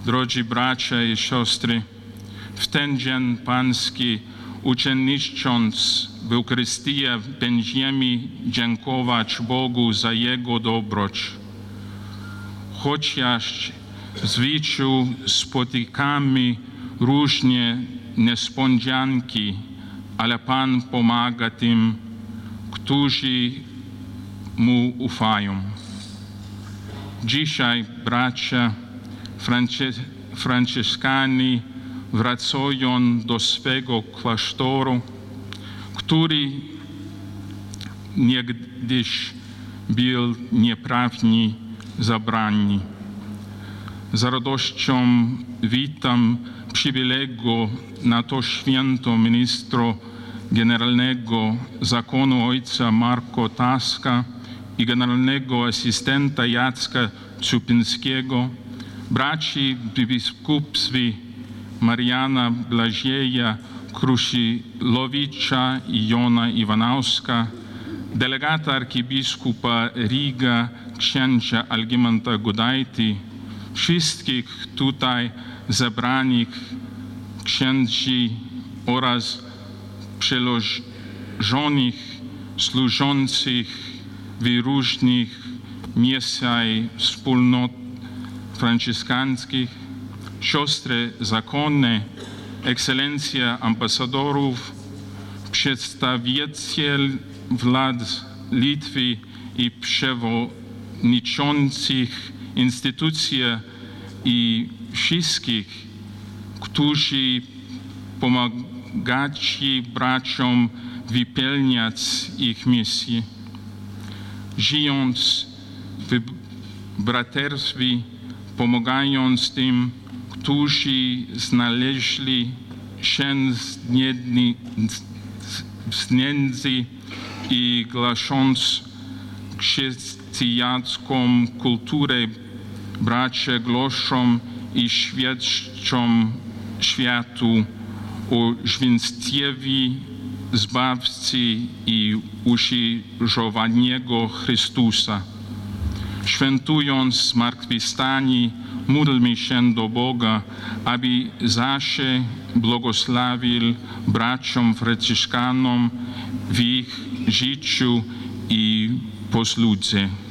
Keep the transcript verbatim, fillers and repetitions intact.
Drodzy bracia i siostry, w ten dzień Pański, uczestnicząc w Eucharystii, będziemy dziękować Bogu za Jego dobroć. Chociaż w życiu spotykamy różne niespodzianki, ale Pan pomaga tym, którzy Mu ufają. Dzisiaj bracia franciszkanie wracają do swego klasztoru, który niegdyś był nieprawnie zabrany. Z radością witam przywilego na to święto ministra generalnego zakonu ojca Marka Taska i generalnego asystenta Jacka Cupińskiego, braci biskupstwi Mariana Blażeja Kruszylowicza i Jona Iwanowska, delegata arcybiskupa Riga księcia Algimanta Gudajty, wszystkich tutaj zebranych księży oraz przełożonych służących w różnych miejscach wspólnot franciszkańskich, siostry zakonne, ekscelencje ambasadorów, przedstawiciel władz Litwy i przewodniczących instytucji i wszystkich, którzy pomagacie braciom wypełniać ich misję. Żyjąc w braterstwie, pomagając tym, którzy znaleźli się z nędzy i głosząc chrześcijańską kulturę, bracia głoszą i świadczą światu o żywieństwie Zbawcy i ukrzyżowanego Chrystusa. Świętując zmartwychwstanie, módlmy się do Boga, aby zawsze błogosławił braciom franciszkanom w ich życiu i posłudze.